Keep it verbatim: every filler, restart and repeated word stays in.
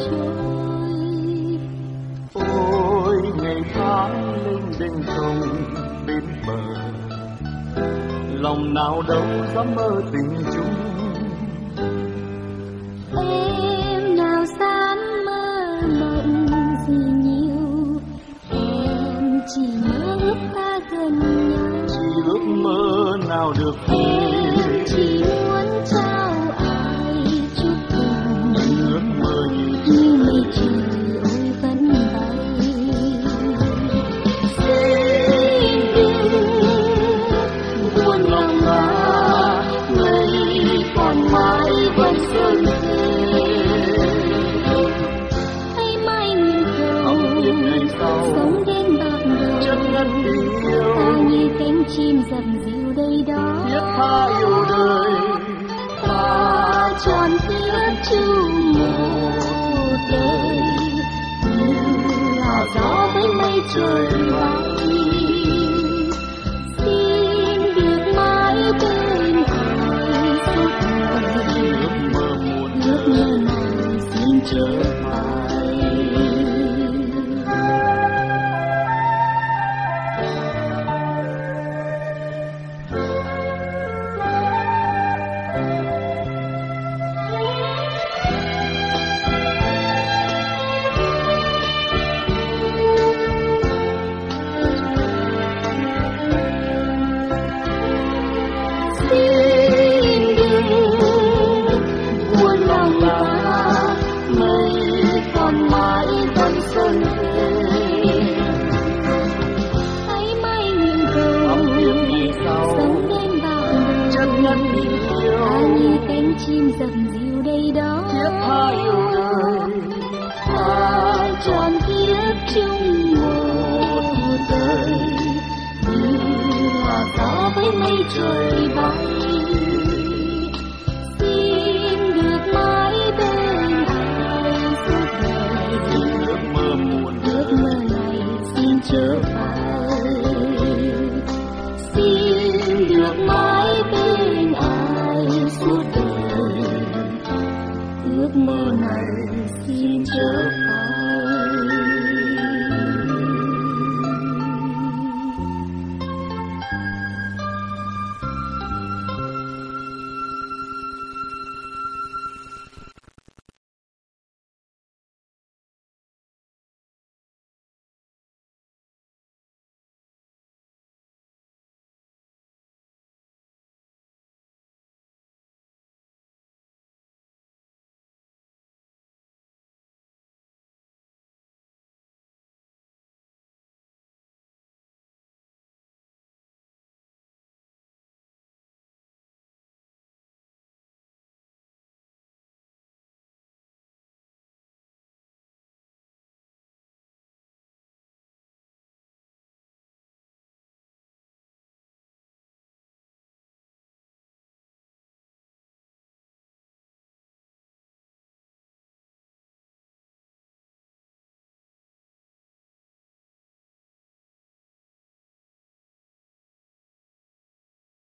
trôi. Ôi ngày tháng lênh đênh không bên bờ, lòng nào đâu dám mơ tình chung. Em nào dám mơ mộng gì nhiều, em chỉ mơ ước ta gần nhau. Chỉ ước mơ nào được Em chỉ muốn trao ai chúc tình, ước mơ như như mây trời ôi vẫn bay. Xin đừng buồn lòng mà ngày còn mãi vẫn xuân về. Hãy mãi nguyện cầu không biết ngày sau sống đến bạc đầu, chất ngất tình yêu ta như cánh chim dầm dịu đây đó. thiết tha yêu đời. Ta tròn kiếp chung một đời, như là gió với mây trời bay. Xin được mãi bên ai suốt đời, Ước mơ muôn ước mơ này xin trở lại. Xin đừng buồn lòng ta, mây còn mãi vẫn xuân về. Hãy mãi nguyện cầu không biết vì sao sống đến bạc đầu, chất ngất tình yêu ta như cánh chim dầm dịu đây đó. thiết tha yêu đời. Ta tròn kiếp chung một đời, như là gió với mây trời bay. Xin được mãi bên ai suốt đời, Ước mơ muôn ước mơ này xin trở lại. Xin được mãi bên ai suốt đời, ước mơ này